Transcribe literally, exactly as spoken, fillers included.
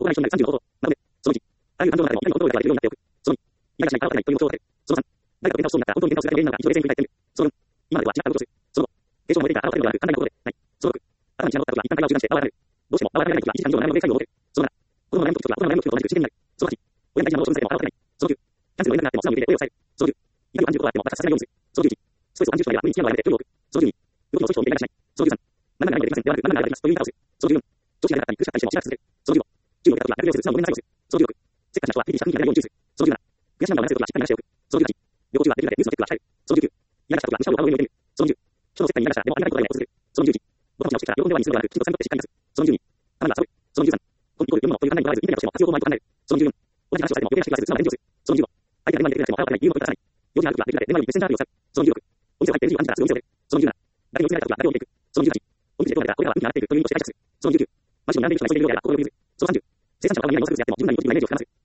大内人になるさんじゅうのこと。なので、そのいち、あらゆる感情の中でもいかにコントロールができるようになっておく。そのに、嫌がしないからわからないという目標を立てる。そのさん、誰かがペンタをしそうになったら本当にペンタをするか原因なのか一度冷静に振り返ってみる。そのよん、今までは違ったことをする。そのご、継承を燃えていたあらを立てるのではなく簡単なことでない。そのろく、あなたに知らなかったことは一旦会話を中断して場を離れる。どうしても場を離れられないときは一時間以上の悩みをメール会議を設ける。そのなな、子供の悩みの時は子供の悩みの時と同じく真剣になる。そのはち、親に大事なものをするにさえも腹を立てない。そのきゅう、キャンセルを連絡があっても素直に受けて声を抑える。そのじゅう、怒りを感じることがあっても爆発させないようにする。そのじゅういち、ストレスを感じる人がいれば無理に付き合うのをやめて距離を置く。そのじゅうに、動きの阻止を見ていないしない。そのじゅうさん、何々ができませんではなく何々ができますという言い方をする。そのじゅうよん、調子が出なかったり苦しかったりしてもしばらく続ける。そのじゅうご、注意を受けた時は中身をする素直にごめんなさいをする。そのじゅうろく、せっかちな人は日々した雰囲気がないように注意する。そのじゅうなな、悔し涙を流せる時はしっかり流しておく。そのじゅうはち、旅行中はできるだけニュースのチェックは控える。そのじゅうきゅう、嫌がした時は無視を顔の上に置いてみる。そのじゅう、人のせっかに嫌がしたでもありがたいことがないと続ける。そのじゅういち、僕たちのしてきたら喜んではにするのではなくきちんとサインとってしっかり出す。そのじゅうに、あなたが遊ぶ。そのじゅうさん、コンピューター読むのという考えにとらずインテリアとしても活用法を毎度考える。そのじゅうよん、同じ話をされても余計な指摘はせず素直な返事をする。そのじゅうご、相手が電話に出てくれなくても腹を立てない理由も問いたださない。用事がある時はできるだけ電話よりメッセンジャーアプリを使う。そのじゅうろく、お店を入って エヌジー を感じたらすぐお店を出る。そのじゅうなな、誰に追い詰められた時は誰を見ていく。そのじゅうはち、お店でどうやったらこれからは運気が上がっていくという意味として解釈する。そのじゅうきゅう、マジで悩んでいる人が急いでいるようであると心を許す。そのさんじゅう、生産者は顔に何をするやっても自分なりの時のイメージを膨らます。